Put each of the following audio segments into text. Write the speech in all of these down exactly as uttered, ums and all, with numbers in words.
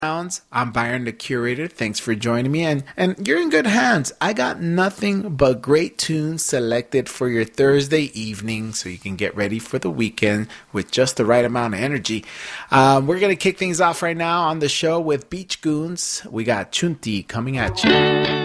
Sounds. I'm Byron, the curator. Thanks for joining me, and and you're in good hands. I got nothing but great tunes selected for your Thursday evening, so you can get ready for the weekend with just the right amount of energy. Um, we're gonna kick things off right now on the show with Beach Goons. We got Chunti coming at you.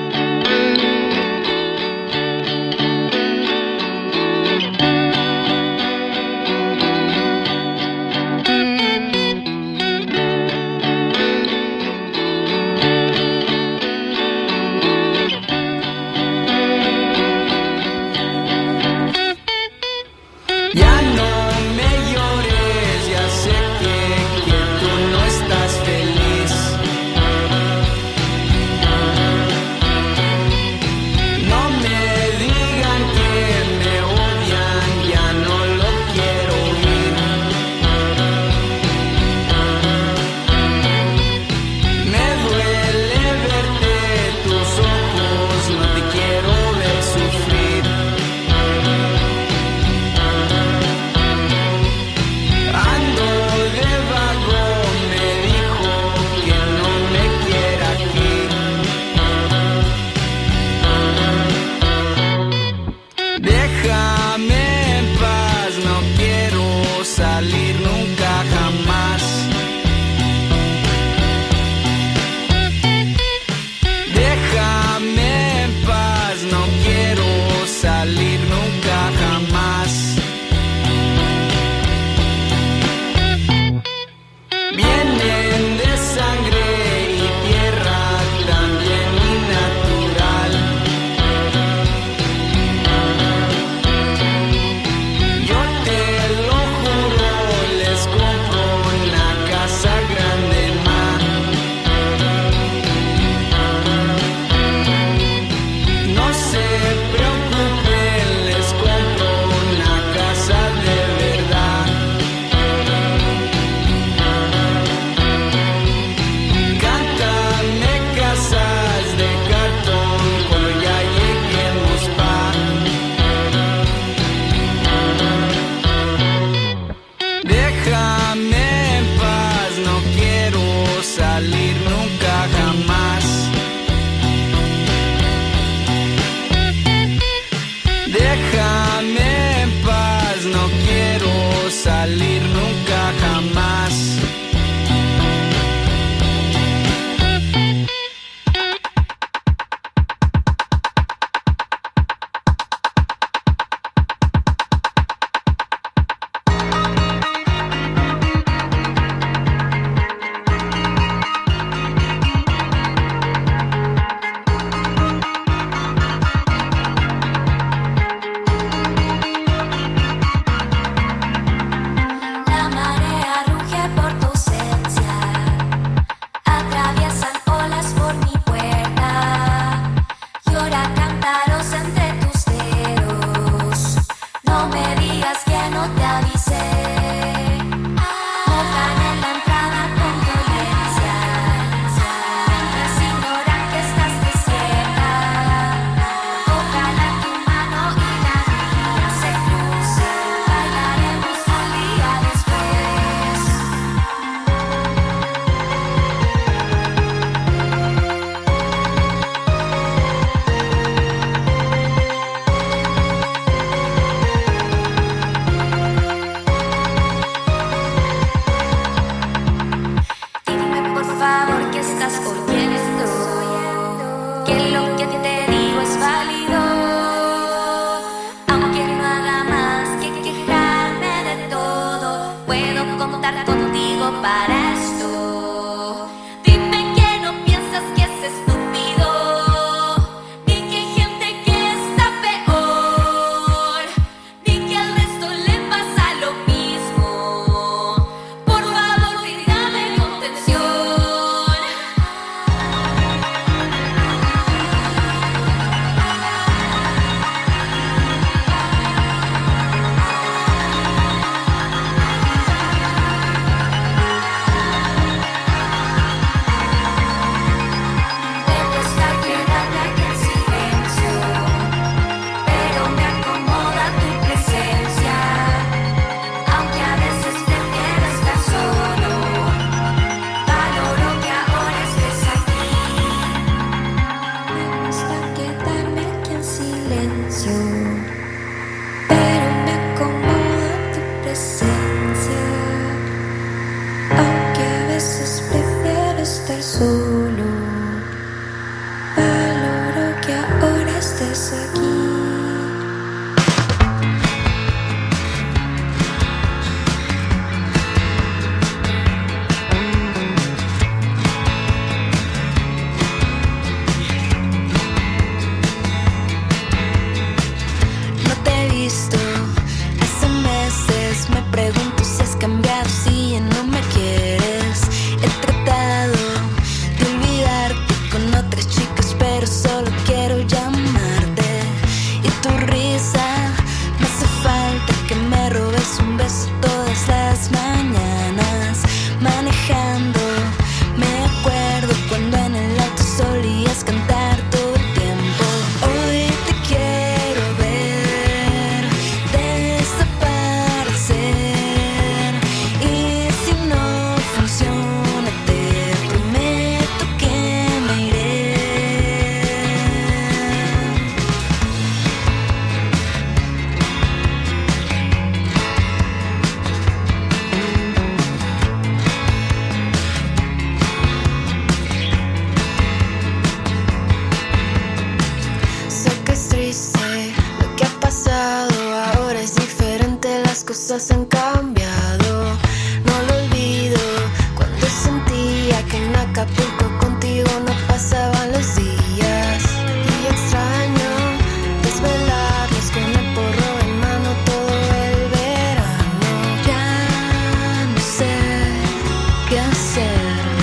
cosas han cambiado. No lo olvido cuando sentía que en Acapulco contigo no pasaban los días. Y extraño desvelarnos con el porro en mano todo el verano. Ya no sé qué hacer.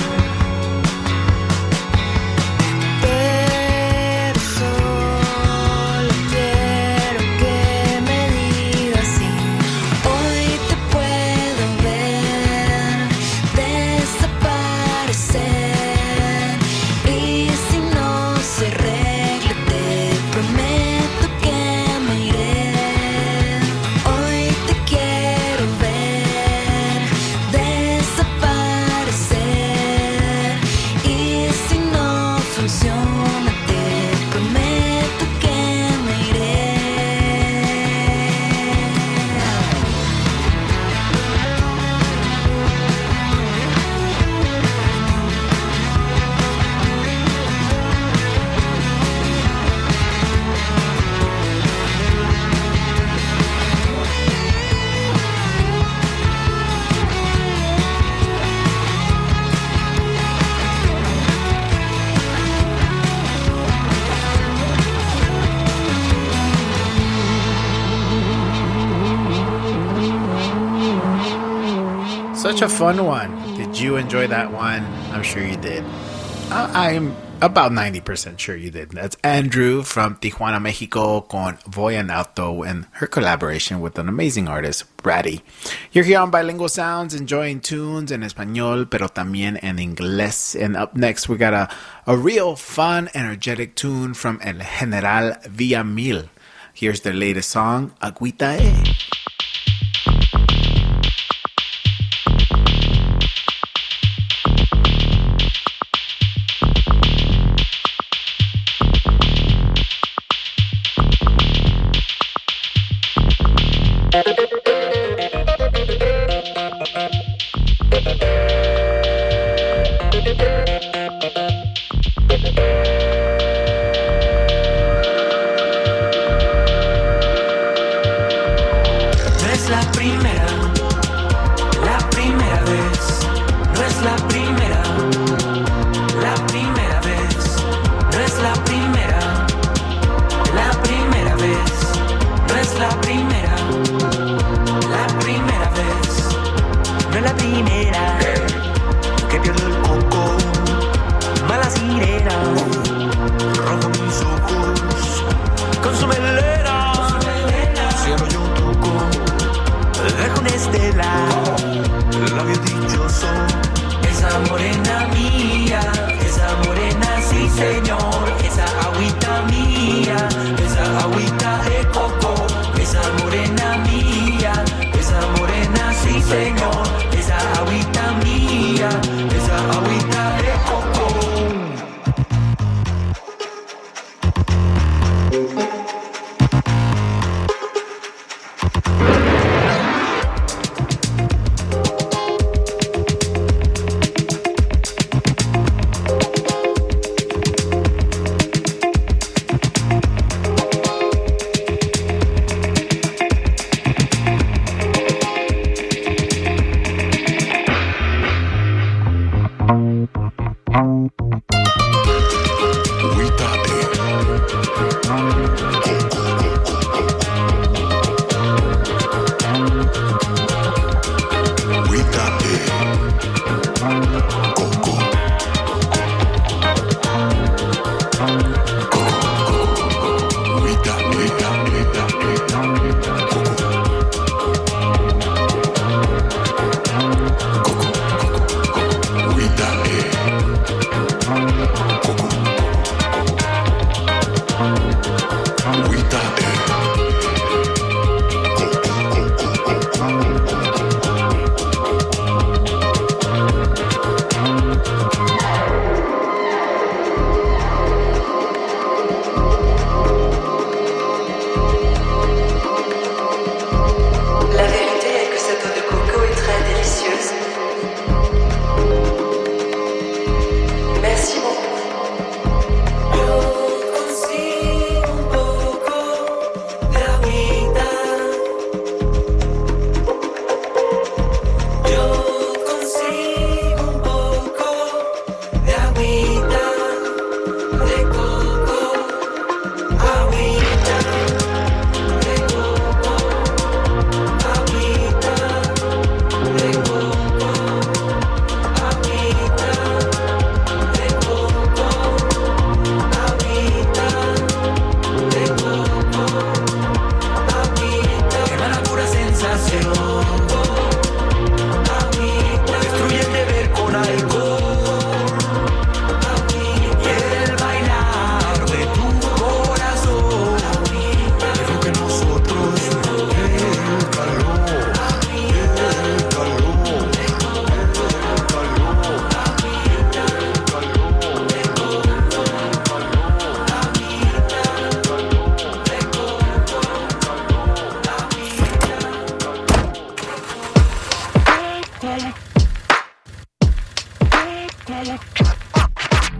Such a fun one. Did you enjoy that one? I'm sure you did. I- I'm about ninety percent sure you did. That's Andrew from Tijuana, Mexico con Voy en Auto and her collaboration with an amazing artist, Brady. You're here on Bilingual Sounds, enjoying tunes en español, pero también en inglés. And up next, we got a, a real fun, energetic tune from El General Villamil. Here's their latest song, Agüita E.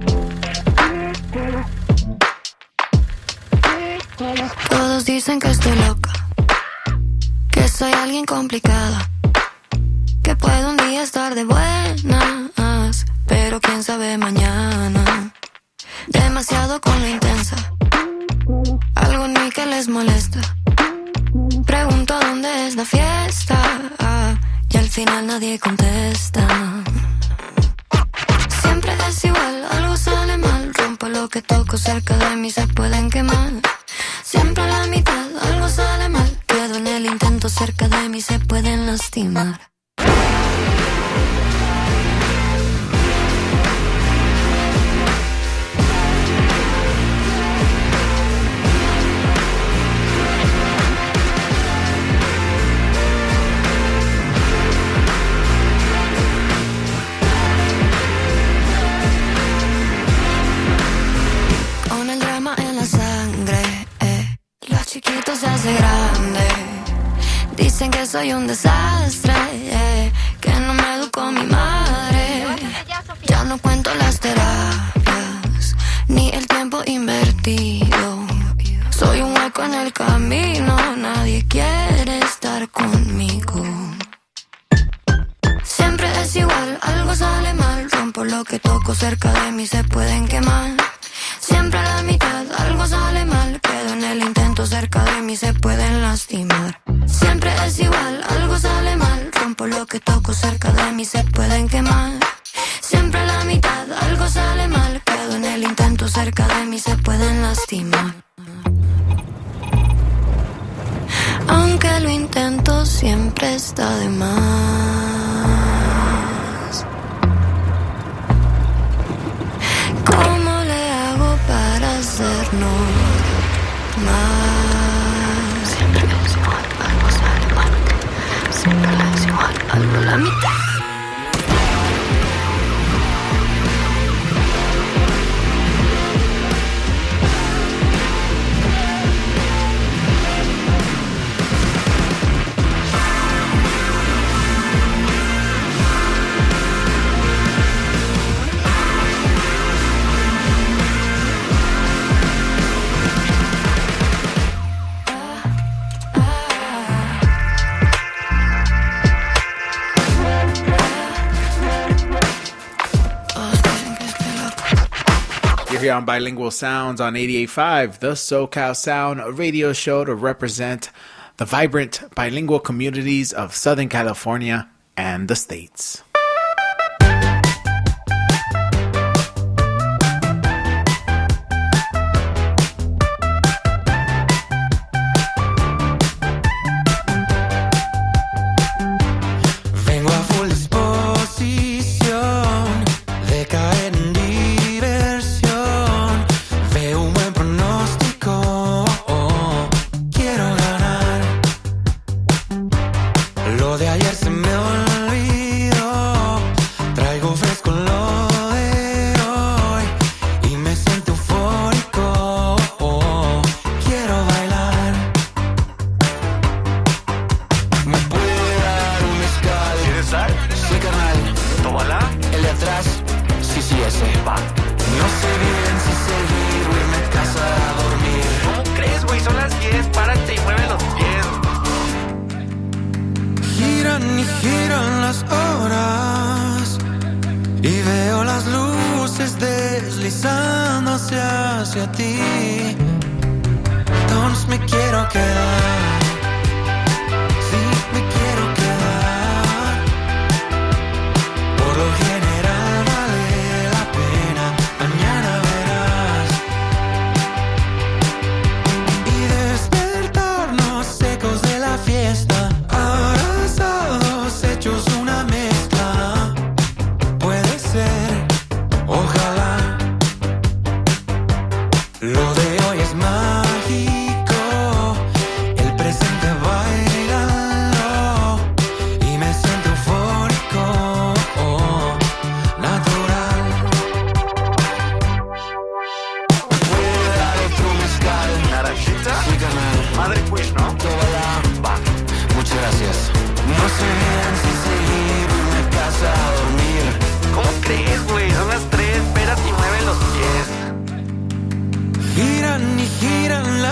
Todos dicen que estoy loca, que soy alguien complicado, que puedo un día estar de buenas, pero quién sabe mañana. Demasiado con lo intensa, algo en mí que les molesta. Pregunto dónde es la fiesta y al final nadie contesta. Siempre es igual, algo sale mal. Rompo lo que toco, cerca de mí se pueden quemar. Siempre a la mitad, algo sale mal. Quedo en el intento, cerca de mí se pueden lastimar. Chiquito se hace grande. Dicen que soy un desastre, eh, que no me educó mi madre. Ya no cuento las terapias, ni el tiempo invertido. Soy un hueco en el camino, nadie quiere estar conmigo. Siempre es igual, algo sale mal. Rompo lo que toco, cerca de mí se pueden quemar. Siempre a la mitad, algo sale mal. Quedo en el intento, cerca de mí se pueden lastimar. Siempre es igual, algo sale mal. Rompo lo que toco, cerca de mí se pueden quemar. Siempre a la mitad, algo sale mal. Quedo en el intento, cerca de mí se pueden lastimar. Aunque lo intento, siempre está de más. ¿Cómo le hago para ser normal? Siempre es igual, algo sale mal. Siempre es igual, algo a la mitad. Here on Bilingual Sounds on eighty-eight point five, the SoCal Sound, a radio show to represent the vibrant bilingual communities of Southern California and the States.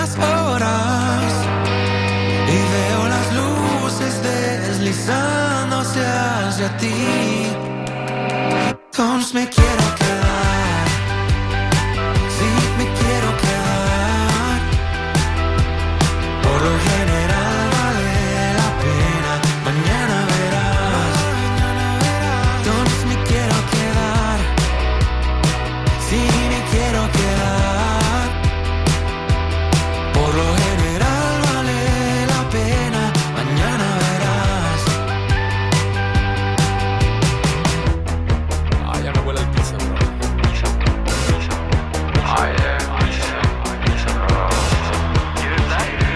las horas y veo las luces deslizándose hacia ti. Entonces me quiero quedar, sí me quiero quedar. Por lo general vale la pena, mañana verás. Entonces me quiero quedar, sí me quiero quedar. Por lo general vale la pena, mañana verás. Ah, ya me huele el piso, bro. Ay, eh, piso, bro. You like it?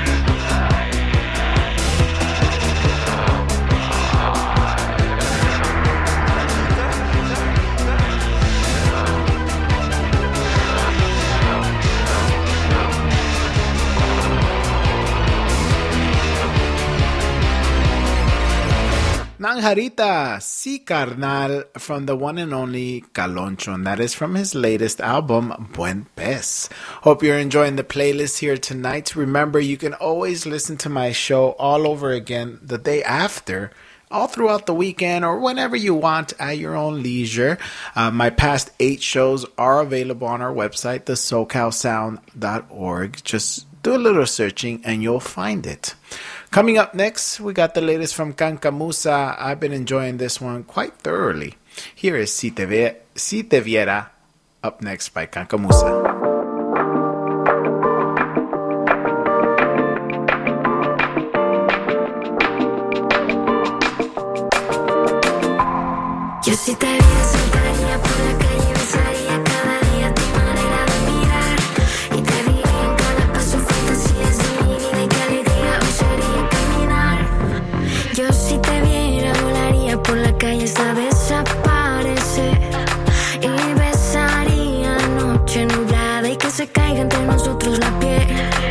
Nanjarita, sí carnal, from the one and only Caloncho, and that is from his latest album, Buen Pez. Hope you're enjoying the playlist here tonight. Remember, you can always listen to my show all over again the day after, all throughout the weekend or whenever you want at your own leisure. Uh, my past eight shows are available on our website, the socal sound dot org. Just do a little searching and you'll find it. Coming up next, we got the latest from Cancamusa. I've been enjoying this one quite thoroughly. Here is Si Te, Ve- si Te Viera, up next by Cancamusa. Yo si te viera saltaría por la calle, besaría cada día tu manera de mirar y te diría en cada paso fantasías de mi vida y qué alegría hoy sería caminar. Yo si te viera volaría por la calle hasta desaparecer y besaría la noche nublada y que se caiga entre nosotros la piel.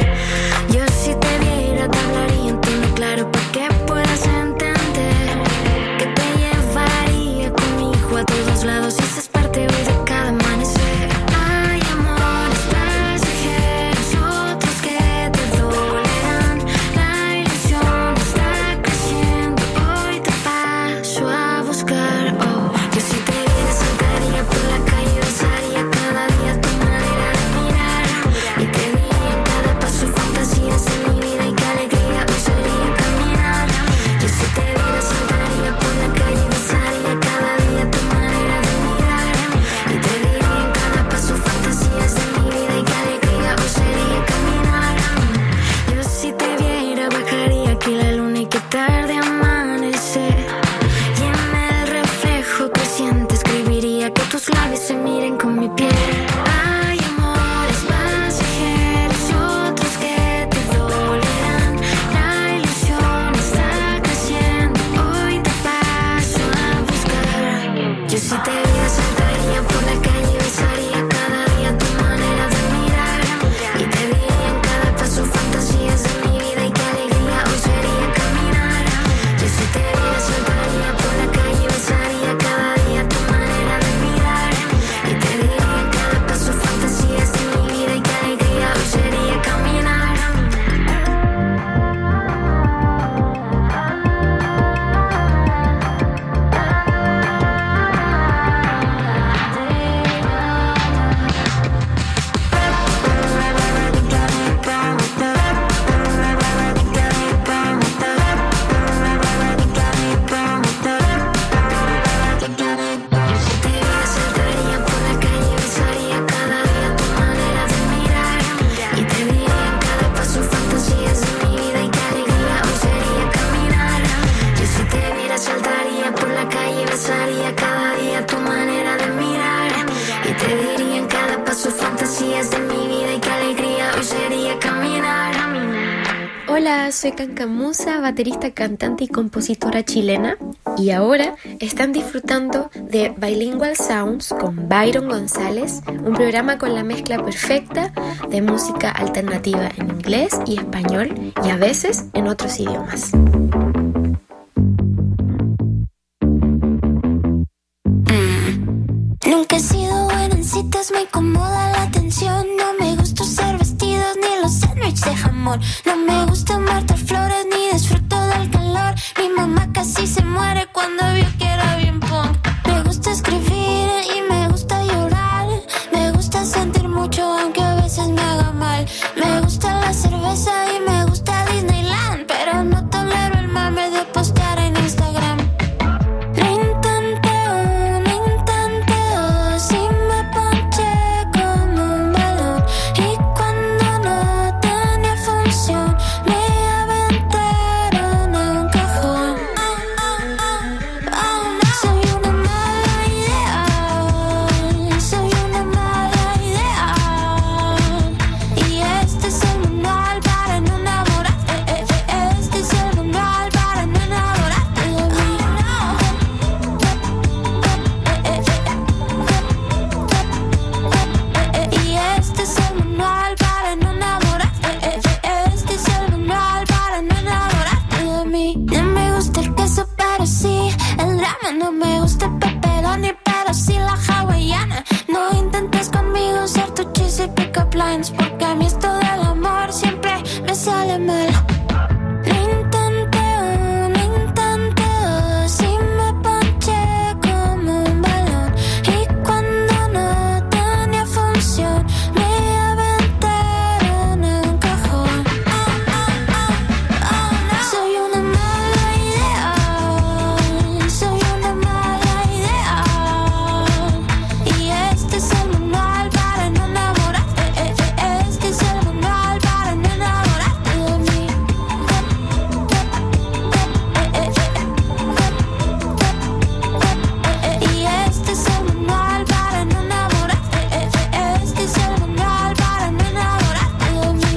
Yo si te viera te hablaría en tono claro para que puedas entender que te llevaría conmigo a todos lados y seas parte hoy de cada amanecer. Hay amores pasajeros, otros que te dolerán. La ilusión está creciendo, hoy te paso a buscar. Oh, yo si te viera saltaría por la calle, besaría cada día tu manera de mirar y te diría en cada paso fantasías de mi vida y qué alegría hoy sería caminar. Yo si te viera saltaría por la calle, besaría cada día tu manera de mirar y te diría en cada paso fantasías de mi vida y qué alegría hoy sería caminar. Yo si te viera bajaría aquí la luna y qué tarde amanecer y en el reflejo creciente escribiría que tus labios se miren con mi piel. Hay amores pasajeros, otros que te dolerán. La ilusión está creciendo, hoy te paso a buscar. Yo si te viera saltaría por la calle, besaría cada día tu manera de mirar y te diría en cada paso fantasías de mi vida y qué alegría hoy sería caminar. Yo si te viera saltaría por la calle, besaría cada día tu manera de mirar y te diría en cada paso fantasías de mi vida y qué alegría hoy sería caminar. Yo si te viera saltaría por la calle, besaría cada día tu manera de mirar y te diría en cada paso fantasías de mi vida y qué alegría hoy sería caminar. Yo si te viera saltaría por la calle, besaría cada día tu manera de mirar y te diría en cada paso fantasías de mi vida y qué alegría hoy sería caminar. Hola, soy Cancamusa, baterista, cantante y compositora chilena, y ahora están disfrutando de Bilingual Sounds con Byron González, un programa con la mezcla perfecta de música alternativa en inglés y español y a veces en otros idiomas. Nunca he sido buena en citas, me incomoda la atención. No me gusta usar vestidos ni los sándwiches de amor. No me gusta matar flores ni disfruto del calor. Mi mamá casi se muere cuando vio que era bien punk. Me gusta escribir y me gusta llorar. Me gusta sentir mucho aunque a veces me haga mal. Me gusta la cerveza y me gusta Disneyland, pero no tolero el mame de postear en Instagram. Lo intenté una, intenté dos y me ponché como un balón. Y cuando no tenía función me aventaron a un cajón. Oh, oh, oh, oh, no. Soy una mala idea, soy una mala idea. Y este es el manual para no enamorarte. Eh, eh, eh, Este es el manual para no enamorarte de mí. Y este es el manual para no enamorarte. Este es el manual para no enamorarte de mí. No me gusta el queso, pero sí el drama. No me gusta el pepperoni, pero sí la hawaiana. No intentes conmigo ser tu cheese y pick-up lines, porque a mí esto del amor siempre me sale mal. Lo intenté una, intenté dos y me ponché como un balón. Y cuando no tenía función me aventaron a un cajón. Oh, oh, oh, oh, no. Soy una mala idea, soy una mala idea. Y este es el manual para no enamorarte. Eh, eh, Este es el manual para no enamorarte de mí. Y este es el manual para no enamorarte. Este es el manual para no enamorarte de mí.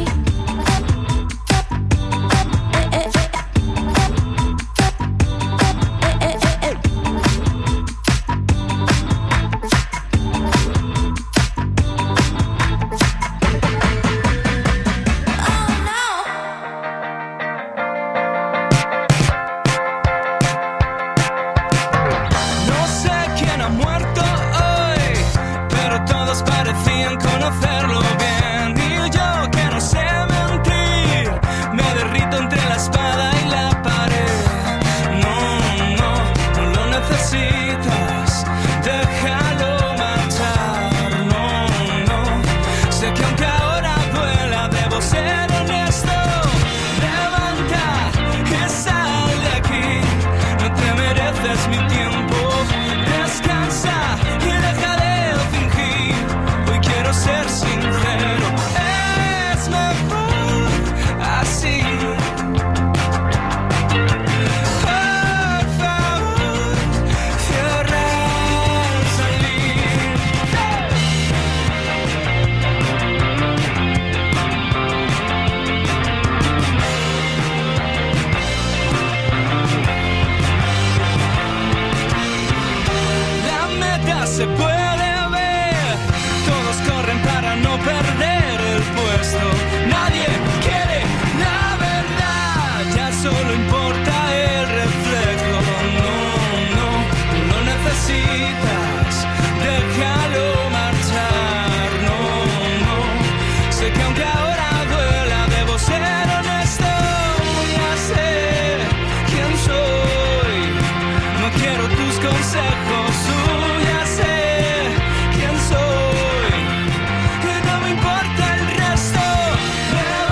Oh no. No sé quién ha muerto hoy, pero todos parecían conocerlo bien. Y yo que no sé mentir, me derrito entre la espada y la pared. No, no, no lo necesitas, déjalo marchar. No, no, sé que aunque ahora duela, debo ser honesto. Levanta y sal de aquí, no te mereces mi tiempo. Descansa y deja de fingir, hoy quiero ser sincero. Es mejor así. Por favor, cierra al salir. La meta se puede ver, todos corren para no perder el puesto. Nadie quiere la verdad, ya solo importa el reflejo. No, no, no lo necesitas, déjalo marchar. No, no, sé que aunque ahora duela, debo ser honesto. Ya sé quién soy, no quiero tus consejos. Uh, ya sé quién soy, que no me importa el resto. Me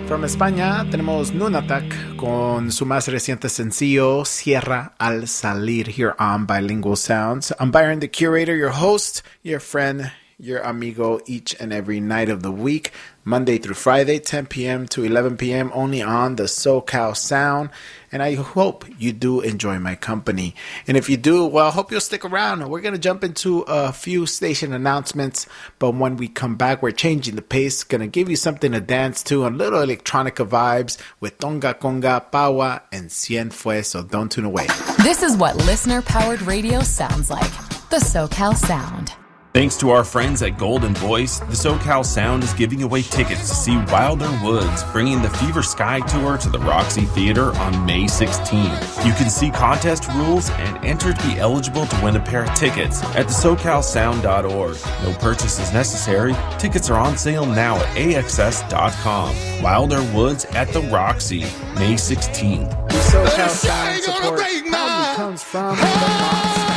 From España tenemos Nunatak con su más reciente sencillo Cierra al Salir here on Bilingual Sounds. I'm Byron the Curator, your host, your friend, your amigo each and every night of the week, Monday through Friday, ten p.m. to eleven p.m. only on the SoCal Sound. And I hope you do enjoy my company. And if you do, well, I hope you'll stick around. We're going to jump into a few station announcements. But when we come back, we're changing the pace. Going to give you something to dance to, a little electronica vibes with Tonga Conga, Paua, and Cien Fue. So don't tune away. This is what listener-powered radio sounds like. The SoCal Sound. Thanks to our friends at Golden Voice, the SoCal Sound is giving away tickets to see Wilder Woods, bringing the Fever Sky Tour to the Roxy Theater on May sixteenth. You can see contest rules and enter to be eligible to win a pair of tickets at the socal sound dot org. No purchase is necessary. Tickets are on sale now at A X S dot com. Wilder Woods at the Roxy, May sixteenth. The SoCal Sound support proudly comes from the Moss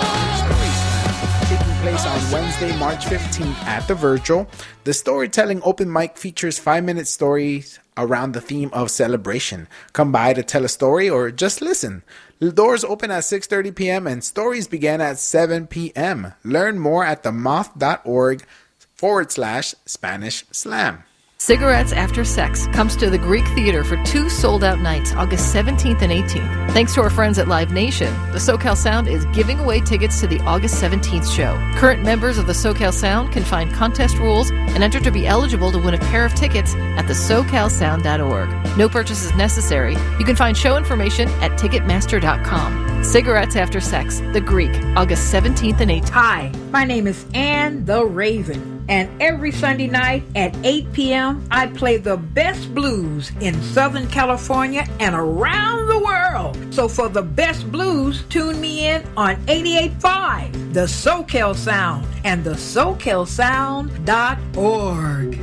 place on Wednesday, March fifteenth at the Virgil. The storytelling open mic features five-minute stories around the theme of celebration. Come by to tell a story or just listen. The doors open at six thirty p.m. and stories begin at seven p.m. Learn more at themoth.org forward slash Spanish Slam. Cigarettes After Sex comes to the Greek Theater for two sold-out nights, August seventeenth and eighteenth. Thanks to our friends at Live Nation, the SoCal Sound is giving away tickets to the August seventeenth show. Current members of the SoCal Sound can find contest rules and enter to be eligible to win a pair of tickets at the socal sound dot org. No purchase is necessary. You can find show information at ticketmaster dot com. Cigarettes After Sex, the Greek, August seventeenth and eighteenth. Hi, my name is Ann the Raven, and every Sunday night at eight p.m. I play the best blues in Southern California and around the world. So for the best blues, tune me in on eighty-eight point five, the SoCal Sound, and the socal sound dot org.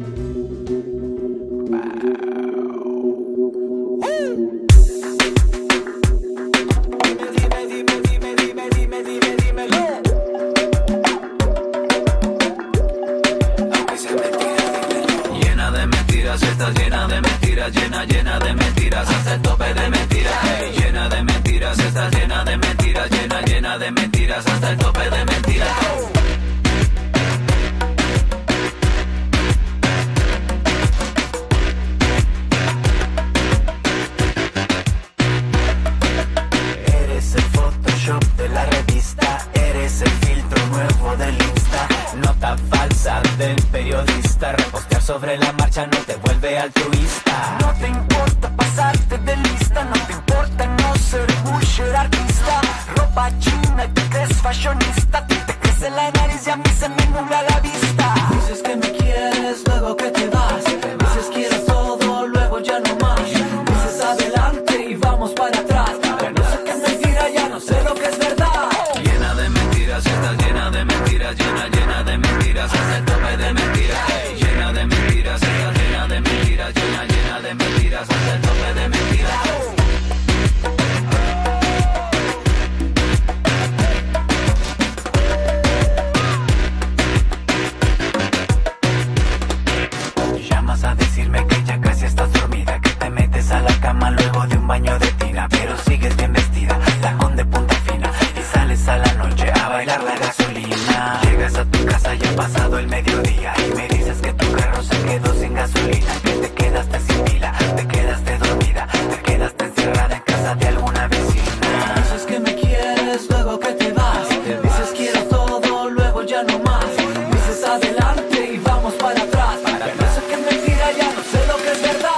Estás llena de mentiras, llena, llena de mentiras, hasta el tope de mentiras. Hey, llena de mentiras, estás llena de mentiras, llena, llena de mentiras, hasta el tope de mentiras. Eres el Photoshop de la revista, eres el filtro nuevo del Insta, nota falsa del periodista, repostear sobre la marcha no te vuelve altruista. No te importa pasarte de lista, no te importa no ser pusher artista. Ropa china y te crees fashionista, tú te crees en la nariz y a mí se me nubla la vista. Dices que me quieres, luego que te vas. Dices quieres todo, luego ya no más. Dices adelante y vamos para atrás. Ya no sé qué es mentira, ya no sé lo que es verdad. Llena de mentiras, estás llena de mentiras, llena, llena de mentiras, hasta el tope de mentiras. Hey, llena de mentiras, estás llena de mentiras, llena, llena de mentiras, hasta el tope de mentiras. Llamas a decirme que ya casi estás dormida, que te metes a la cama luego de un baño de tina, pero sigues bien vestida, tacón de punta fina, y sales a la noche a bailar la gasolina. Llegas a tu casa ya ha pasado el mediodía y me dices que tu carro se quedó sin gasolina, que te quedaste sin pila, te quedaste dormida, te quedaste encerrada en casa de alguna vecina. Dices que me quieres, luego que te vas. Dices quiero todo, luego ya no más. Dices adelante y vamos para atrás. Ya no sé qué es mentira, ya no sé lo que es verdad.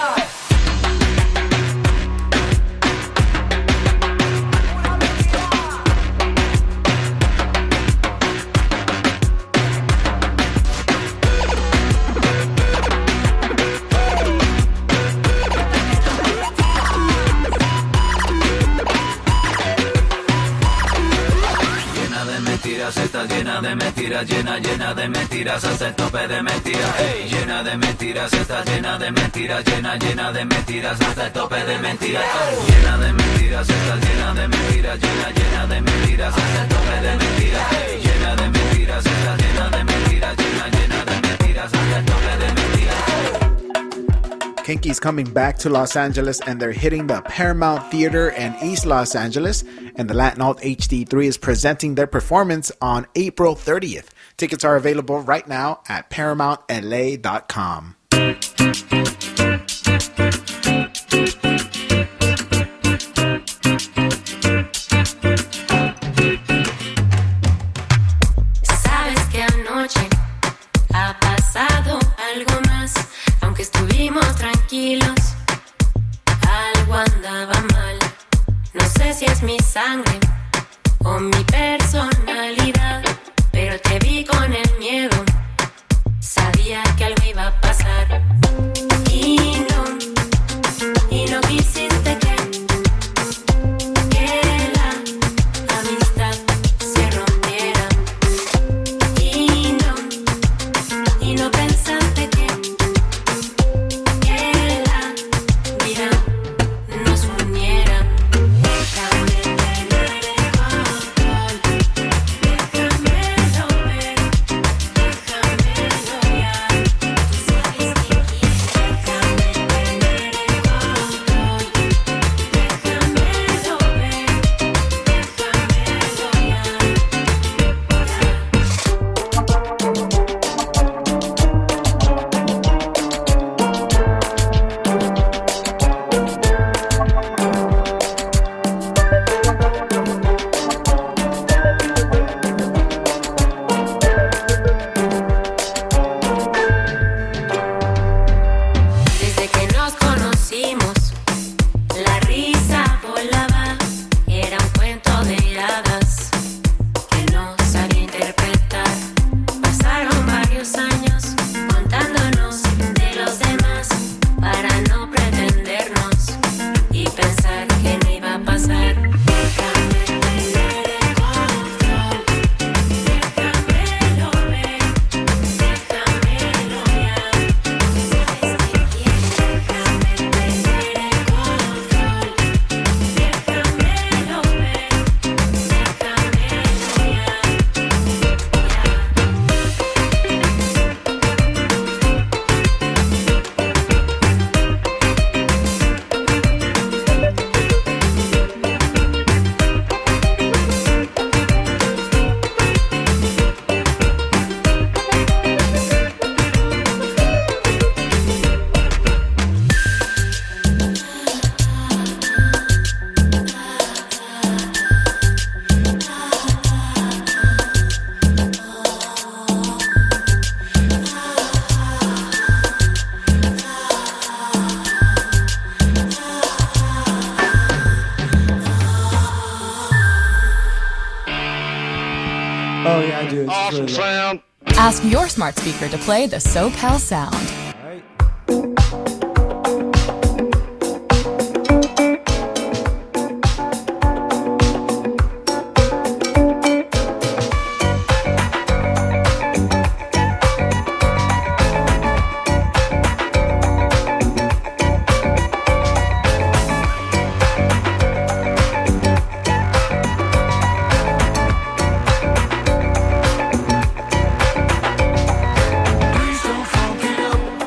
Estás llena de mentiras, llena, llena de mentiras, hasta el tope de mentiras. Hey, llena de mentiras, estás llena de mentiras, llena, llena de mentiras, hasta el tope de mentiras. Oh, llena de mentiras, estás llena de mentiras, llena, llena de mentiras, hasta el tope de mentiras. Hey, llena de mentiras, estás llena de mentiras, llena, llena de mentiras, hasta el tope de mentiras. Kinky's coming back to Los Angeles, and they're hitting the Paramount Theater in East Los Angeles, and the Latin Alt H D three is presenting their performance on April thirtieth. Tickets are available right now at paramount l a dot com. Sabes que anoche ha pasado algo más, aunque estuvimos tranquilos, algo andaba mal. No sé si es mi sangre o mi personalidad, pero te vi con el miedo, sabía que algo iba a pasar. Y no, y no quisiste que, que la amistad se rompiera. Y no, y no pensaste que, que la vida nos uniera. Déjame tener el control, déjamelo ver, déjamelo ya. Tú sabes que quieres. Déjame tener el control, déjamelo ver, déjamelo ya. Desde que nos conocimos, la risa volaba, era un cuento de hadas que no sabía interpretar. Pasaron varios años contándonos de los demás para no pretendernos y pensar que no iba a pasar. Déjame tener el control, déjamelo ver, déjamelo ya. Tú sabes que quieres. Déjame tener el control, déjamelo ver, déjamelo ya. Oh yeah, I do. It's Awesome really loud. sound. Ask your smart speaker to play the SoCal Sound. Please don't forget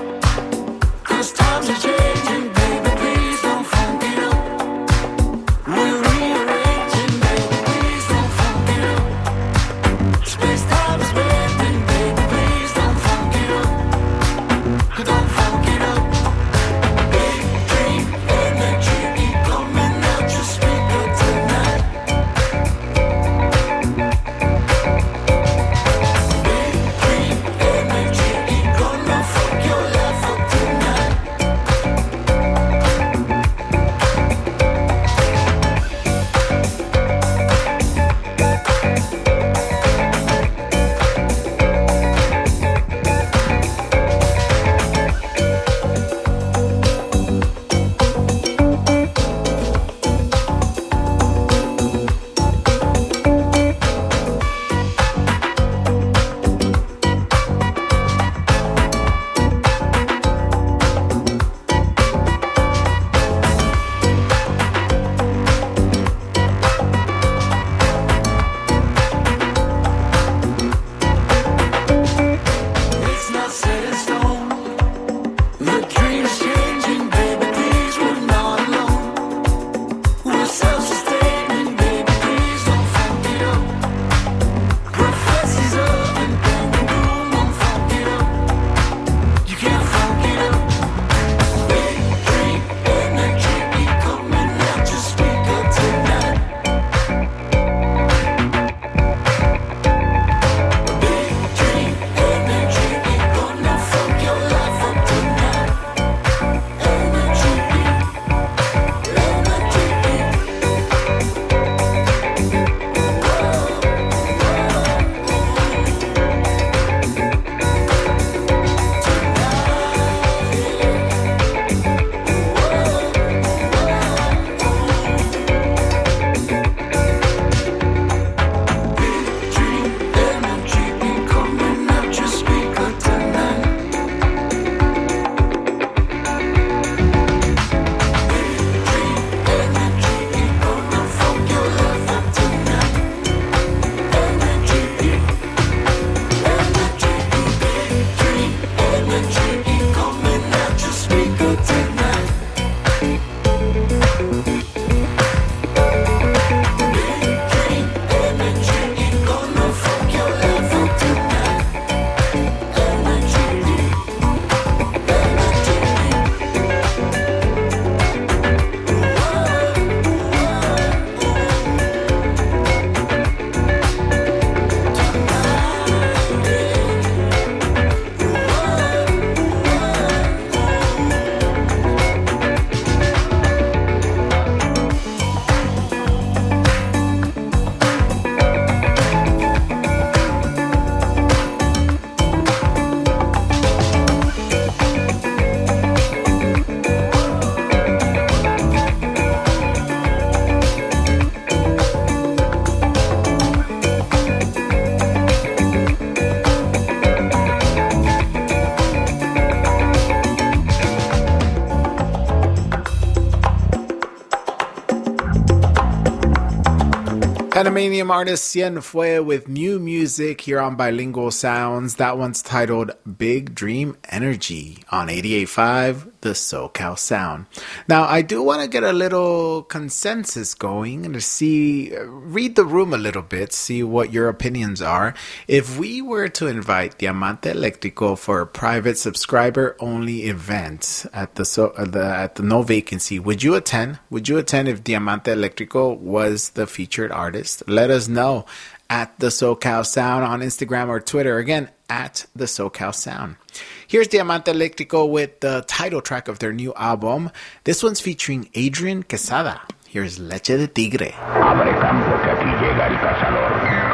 Panamanian artist Cienfuegos with new music here on Bilingual Sounds. That one's titled Big Dream Energy on eighty-eight point five, the SoCal Sound. Now, I do want to get a little consensus going and to see, read the room a little bit, see what your opinions are. If we were to invite Diamante Electrico for a private subscriber-only event at the, so, uh, the at the No Vacancy, would you attend? Would you attend if Diamante Electrico was the featured artist? Let us know at the SoCal Sound on Instagram or Twitter. Again, at the SoCal Sound. Here's Diamante Electrico with the title track of their new album. This one's featuring Adrian Quesada. Here's Leche de Tigre. Abre campo que aquí llega el cazador.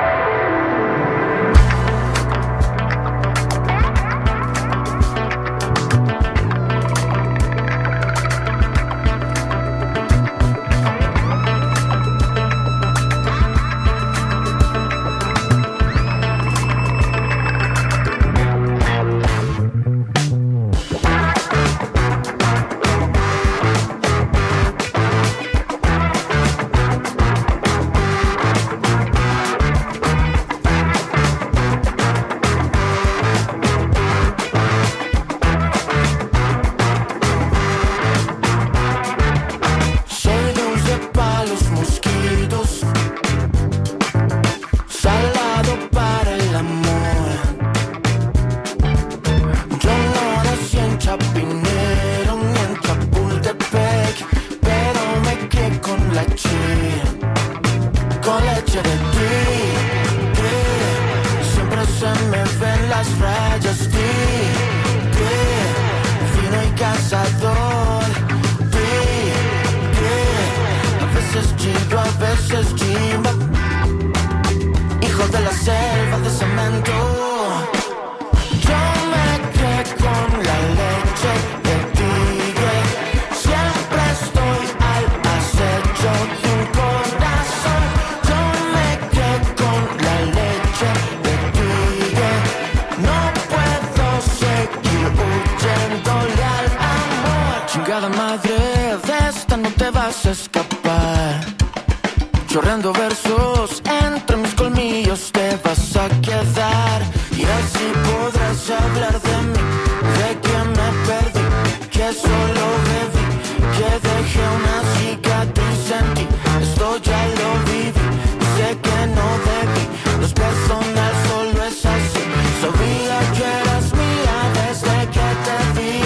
Chorreando versos entre mis colmillos te vas a quedar. Y así podrás hablar de mí, de que me perdí, que solo bebí, que dejé una cicatriz en ti. Esto ya lo viví y sé que no debí. No es personal, solo es así. Sabía que eras mía desde que te vi.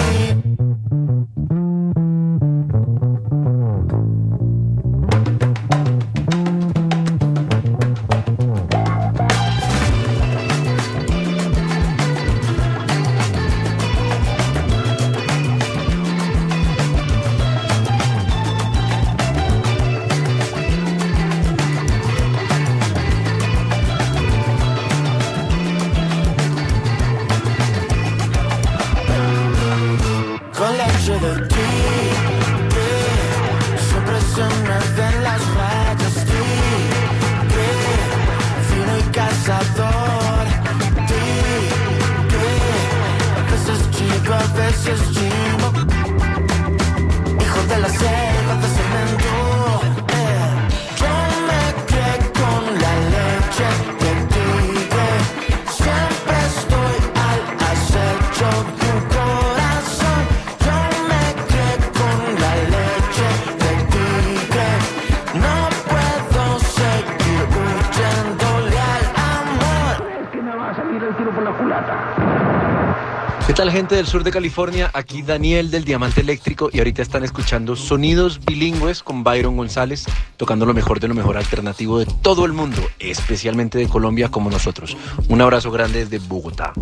¿Qué tal, gente del sur de California? Aquí Daniel del Diamante Eléctrico y ahorita están escuchando sonidos bilingües con Byron González, tocando lo mejor de lo mejor alternativo de todo el mundo, especialmente de Colombia como nosotros. Un abrazo grande desde Bogotá.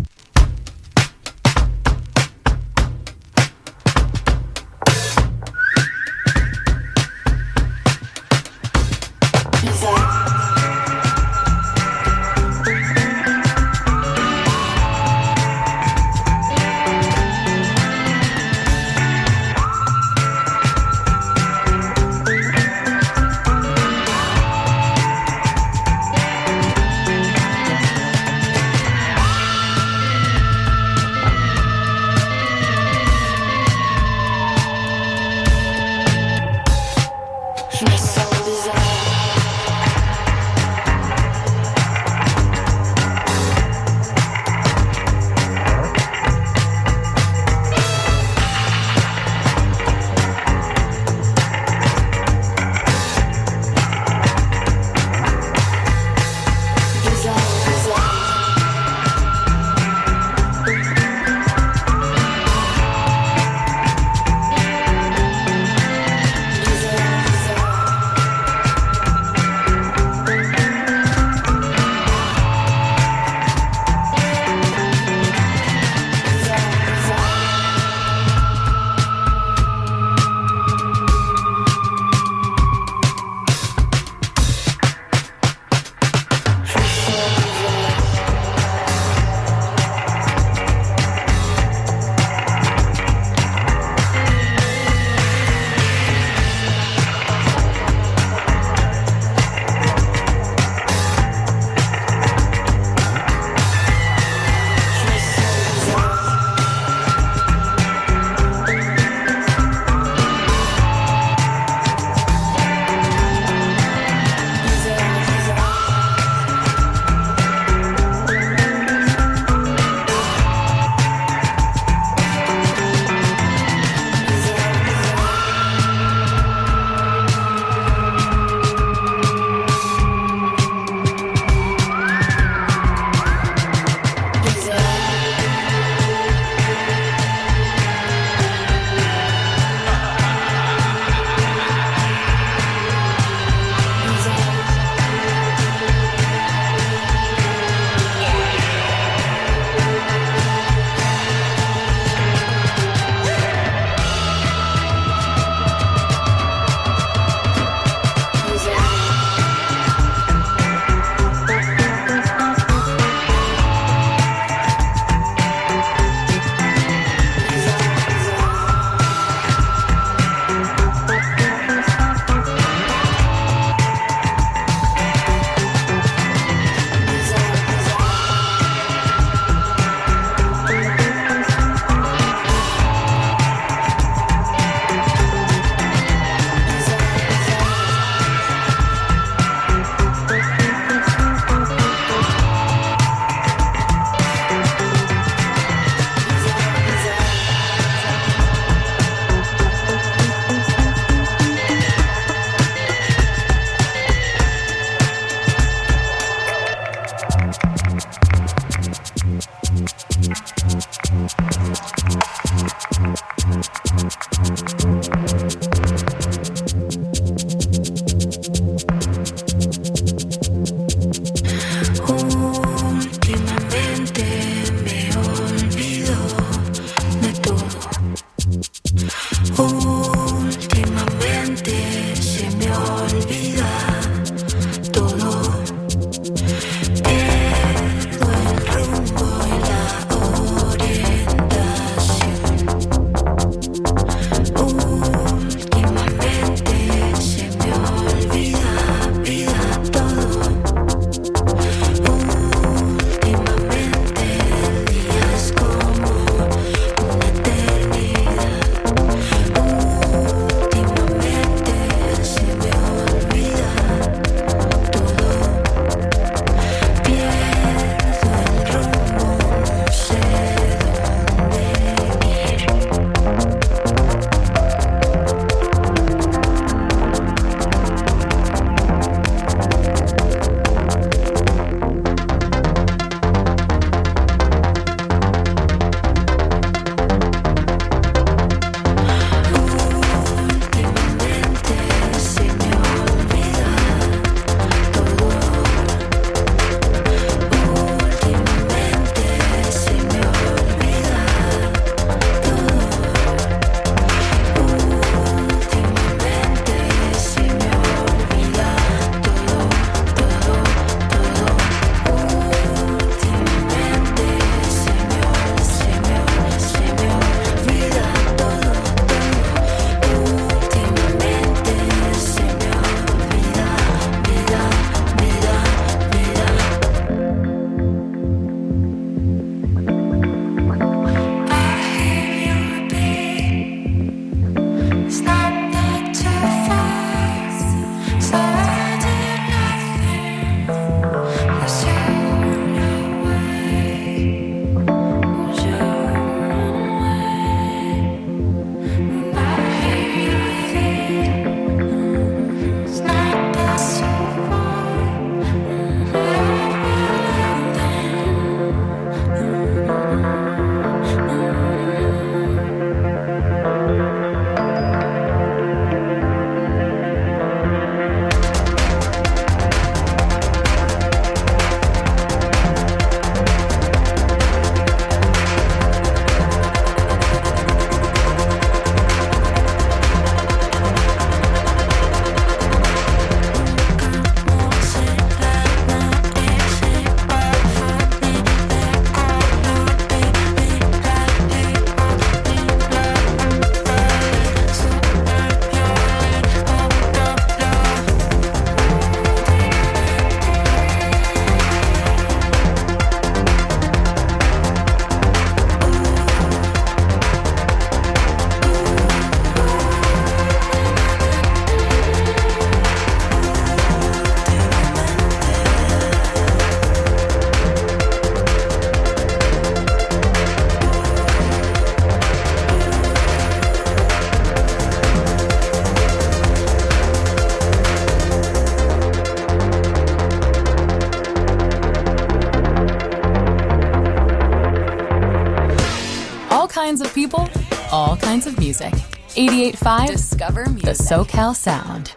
kinds of music. eighty-eight point five Discover Music. The SoCal Sound.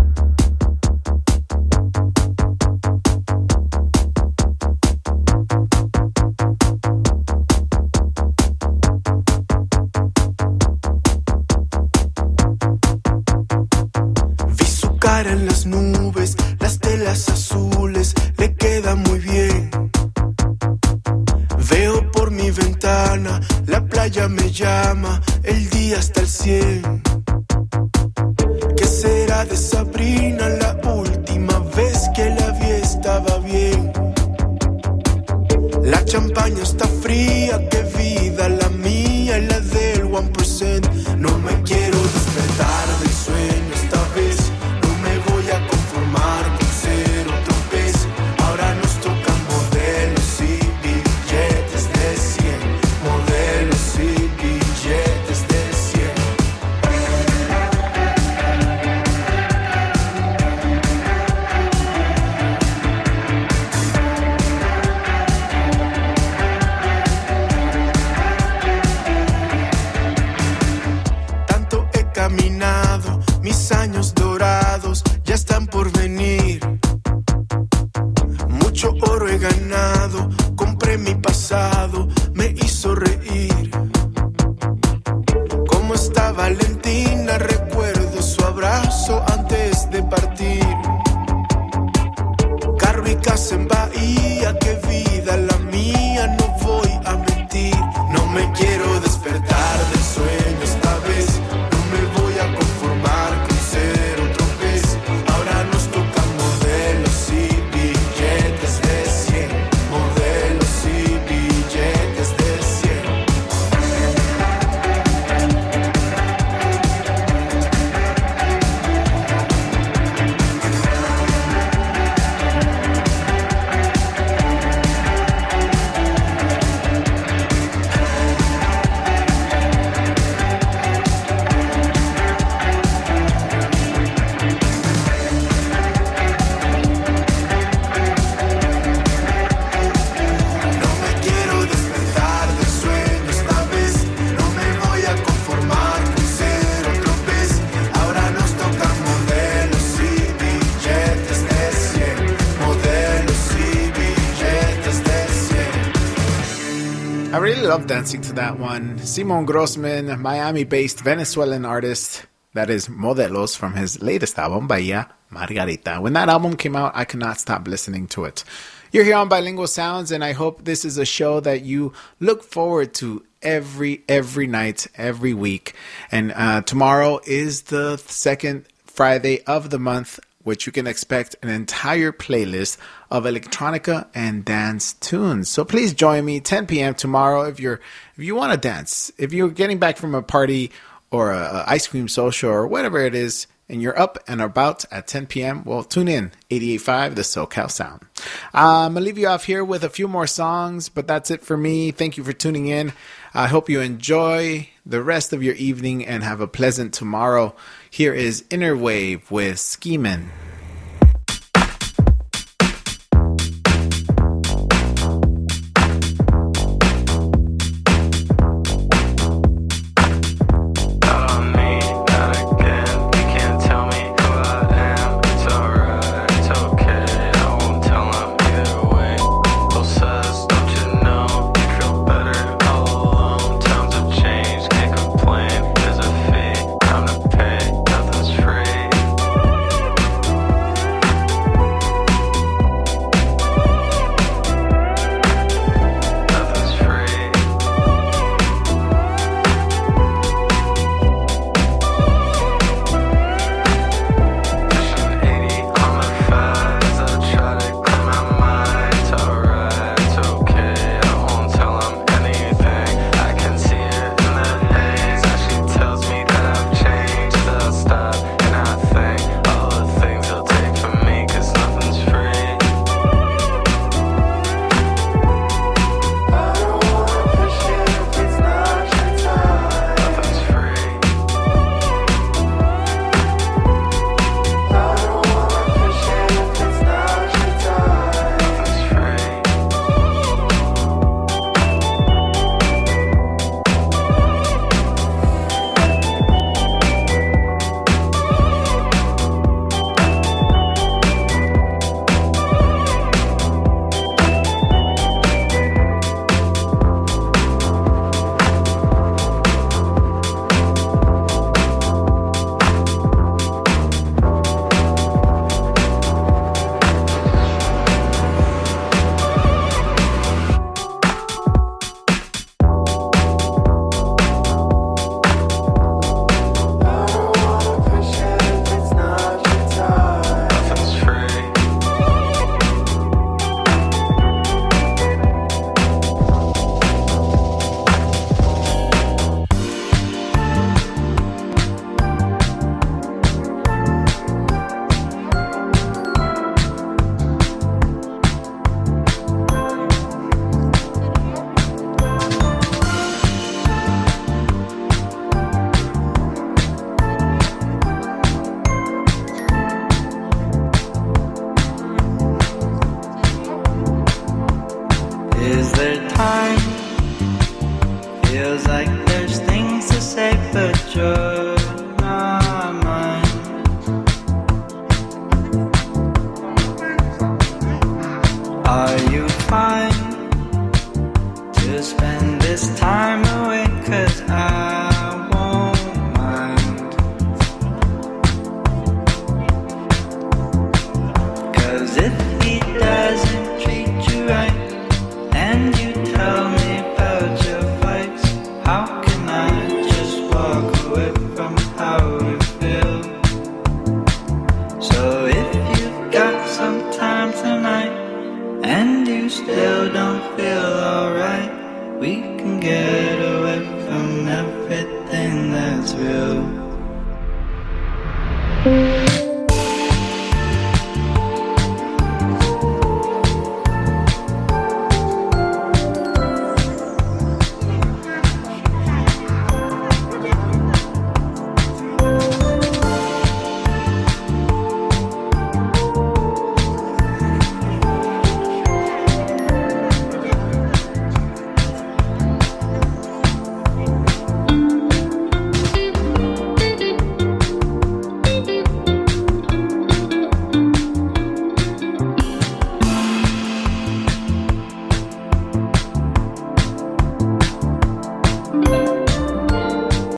En las nubes, las telas azules le quedan muy bien. Veo por mi ventana, la playa me llama, el día está al cien. ¿Qué será de Sabrina? La última vez que la vi estaba bien. La champaña está fría, qué vida la mía y la del one percent. No me quiero despertar del sueño esta vez. Voy a conformar con ser otro pez. Ahora nos tocan modelos y billetes de cien. Modelos y billetes de cien. Tanto he caminado, mis años dorados ya están por venir. Mucho oro he ganado, compré mi pasado, me hizo reír. ¿Cómo está Valentina? Recuerdo su abrazo antes de partir. Carro y casa en Bahía, qué vida la mía, no voy a mentir. No me quiero despertar del sueño esta vez. No me voy a conformar con ser otro pez. Ahora nos tocan modelos y billetes de cien. Modelos y billetes de cien. I really love dancing to that one. Simon Grossman, Miami-based Venezuelan artist. That is Modelos from his latest album, Bahia Margarita. When that album came out, I could not stop listening to it. You're here on Bilingual Sounds, and I hope this is a show that you look forward to every, every night, every week. And uh, tomorrow is the second Friday of the month, which you can expect an entire playlist of electronica and dance tunes. So please join me ten p.m. tomorrow if you're if you want to dance. If you're getting back from a party or a, a ice cream social or whatever it is, and you're up and about at ten p.m., well, tune in. eighty-eight point five, the SoCal Sound. Um, I'm going to leave you off here with a few more songs, but that's it for me. Thank you for tuning in. I hope you enjoy the rest of your evening and have a pleasant tomorrow. Here is Inner Wave with Skimin'.